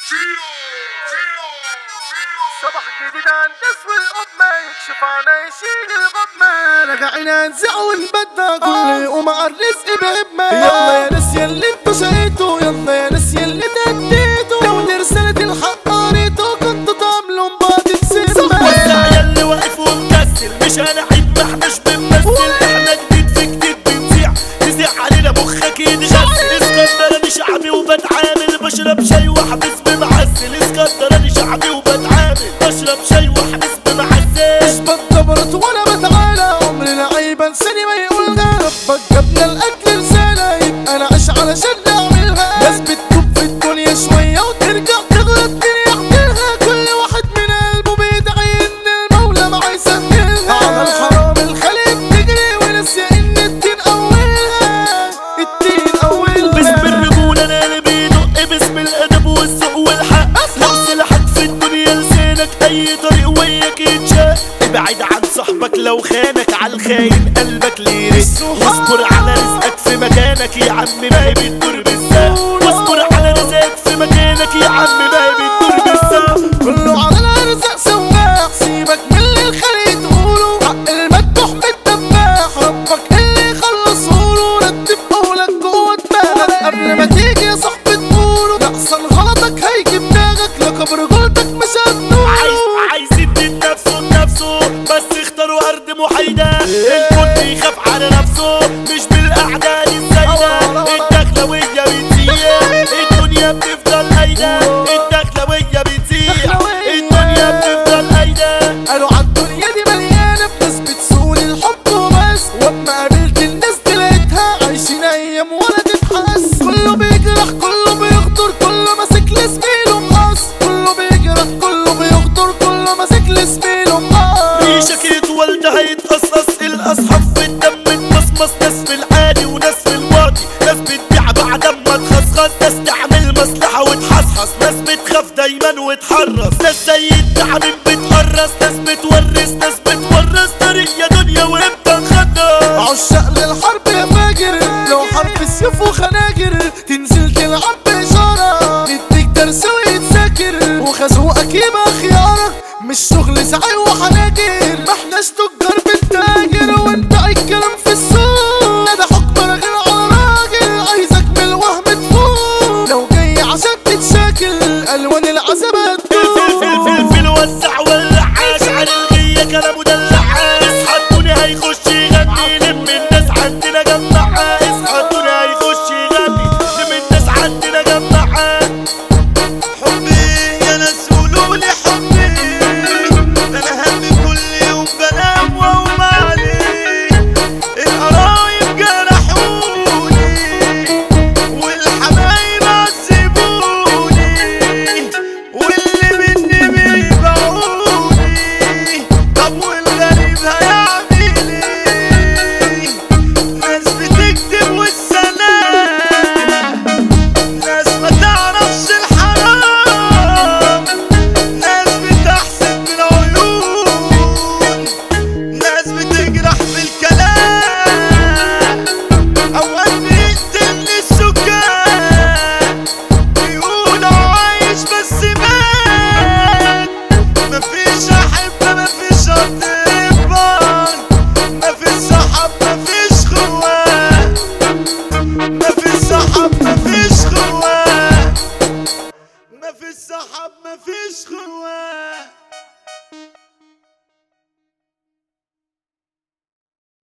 صباح جديد هندس والقمة يكشف عنا يشيل الغمة راجعين ننزع ونبدع كل يقوم على الرزق بهمة. يلا يا ناس ياللي انتوا شقيتوا، يلا يا ناس ياللي تديتوا، لو دي رسالة الحق قريتوا كنتوا تعملوا بعض بسمة. وسع ياللي واقف ومكسل، مش هنعيد ما احناش بنمثل، احنا جديد في جديد بنذيع، تذيع علينا مخك يتغسل. اسكندراني شعبي وبتعامل، بشرب شاي واحبس بمعسل. اسكندراني شعبي وبتعامل، بشرب شاي واحبس بمعسل. مش بتدبرت ولا بتعالى، عمري لعيب انساني ما يقولنا ربك جابنا الاكل رسالة يبقى انا عايش علشان نعملها. ناس بتكب في الدنيا شوية وترجع تغلط تاني يحكيلها، كل واحد من قلبه بيدعي ان المولى معاه يسهلها. على الحرام الخليج بتجري وناسية ان الدين اولها، الدين اولها. باسم الرجولة انا اللي بيدق، باسم الادب والذوق والحق. لو سلاحك في الدنيا لسانك اي طريق وياك يتشاق. ابعد عن صاحبك لو خانك، عالخاين قلبك ليه رزق. واصبر على رزقك في مكانك يا عم، ما هي بتدور بالساق. واصبر على رزقك في مكانك يا عم، ما هي بتدور بالساق. كله على الارزاق سواح، سيبك من اللي الخليج تقوله، حق المدبوح بالدباح ربك اللي يخلصهوله. رتب قولك جوه دماغك قبل ما تيجي يا صاحبي تقوله، لأحسن غلطك هيجي بدماغك، لقب رجولتك مش هتنوله. عايز يدي نفسه بنفسه، بس اختاروا ارض محايدة. الكل يخاف على نفسه مش بالاعداء الزايدة. الدخلوية بتزيع الدنيا بتفضل هايدة، الدخلوية بتزيع الدنيا بتفضل هايدة. قالوا عالدنيا دي مليانة بناس بتسول الحب وبس، واما قابلت الناس دي لقيتها عايشين ايام ولا تتحس. كله بيجرح كله بيغدر، كله ماسك لزميله مقص. كله بيجرح كله بيغدر، كله ماسك لزميله مقص. ريشك يطول ده هيتقصقص، الاصحاب في الدم تمصمص. ناس في العادي وناس في الواطي، ناس بتبيع بعد ما تخصخص، ناس تعمل مصلحة وتحصحص، ناس بتخاف دايما وتحرص، ناس زي التعميم بتقرص، ناس بتورث ناس بتورث. طريق يا دنيا وامتى نخلص؟ عشاق للحرب يا فاجر، لو حرب سيوف وخناجر تنزل تلعب بإشارة، نديك درس ويتذاكر، وخازوقك يبقى خيارك، مش شغل سعي وحناجر. ما احناش تجار بالتاجر، وانت اي كلام في السوق، لا ده حكم راجل على راجل، عايزك من الوهم تفوق. لو جاي عشان تتشاكل الوان العذاب الفلفل وزع والرعاش، على الغية كلامه دلعاش. اصحى الدنيا هيخش يغني، لم الناس عندنا جمعها. اصحى الدنيا هيخش يغني، لم الناس عندنا جمعها. حبي يا ناس قولولي حبي، ده انا همي كل يوم بنام واقوم عليه. القرايب جرحوني والحبايب عذبوني، واللي مني بيبيعوني. طب والغريب هيعمل ايه؟ ناس بتكتب والسلام، ناس ما تعرفش الحرام، ناس بتحسد بالعيون، ناس بتجرح بالكلام. اوقات بيقتل السكان، بيقولوا عايش بس مات. مفيش احبه مفيش اطباء، مفيش صحاب مفيش خوات، مفيش صحاب مفيش خوات، مفيش صحاب مفيش خوات.